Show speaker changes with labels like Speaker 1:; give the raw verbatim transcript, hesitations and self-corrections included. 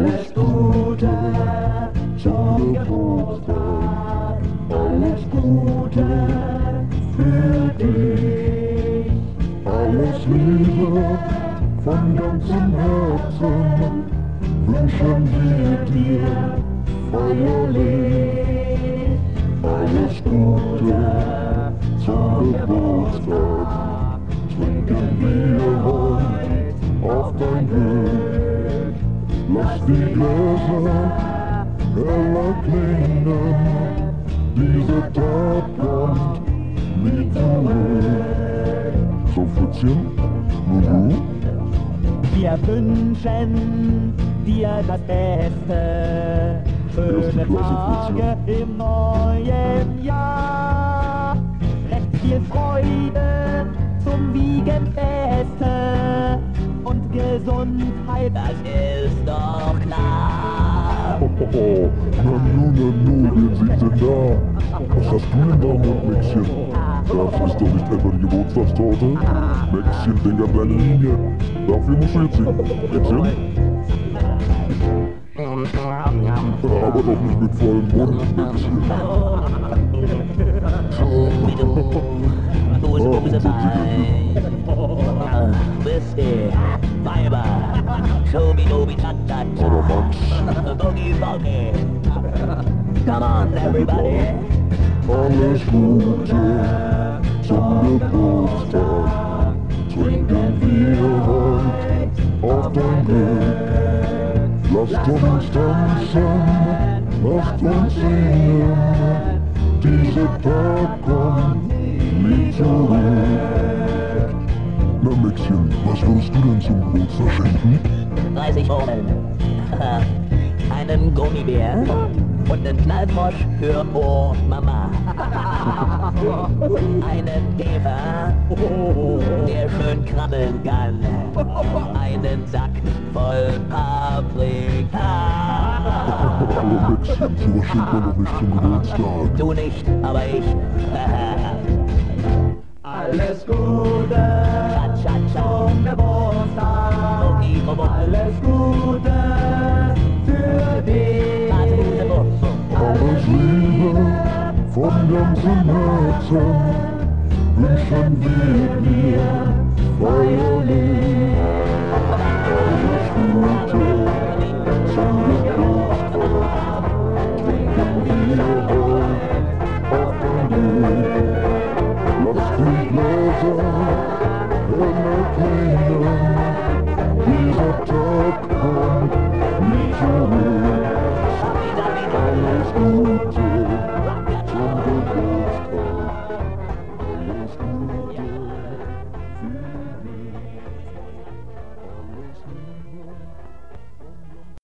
Speaker 1: Alles Gute zum Geburtstag, alles Gute für dich. Alles Liebe von ganzem Herzen wünschen wir dir feierlich. Alles Gute zum Geburtstag trinken wir heute auf dein Glück. Lass die Gläser heller klingen, dieser Tag kommt nie zurück. So, Fritzchen, und du?
Speaker 2: Wir wünschen dir das Beste, schöne Tage im neuen Jahr. Recht viel Freude zum Wiegenfeste und Gesundheit, das ist doch klar.
Speaker 1: Hohoho, Nanu, Nanu, wen sieht denn da? Was hast du denn da, Maxchen? Das ist doch nicht etwa die Geburtstagstorte? Maxchen, denk an deine Linie. Dafür musst du jetzt singen. Maxchen? Aber doch nicht mit vollem Mund, Maxchen.
Speaker 2: Whisky, Weiber, Shobi-Dobi, Tat-Tat-Tat, Boogie-Boogie. Come on, everybody.
Speaker 1: Alles Gute zum Geburtstag trinken wir heute auf dein Glück. Lasst uns tanzen, lasst uns singen, dieser Tag kommt nie zurück. Na Maxchen, was würdest du denn zum Geburtstag schenken?
Speaker 2: dreißig Murmeln, einen Gummibär und einen Knallfrosch für Oh Mama. Einen Käfer, der schön krabbeln kann. Einen Sack voll Paprika.
Speaker 1: Aber Maxchen, sowas schenkt man doch nicht zum Geburtstag.
Speaker 2: Du nicht, aber ich. Alles Gute zum Geburtstag. Alles Gute für dich.
Speaker 1: Alles Liebe von ganzem Herzen wünschen wir dir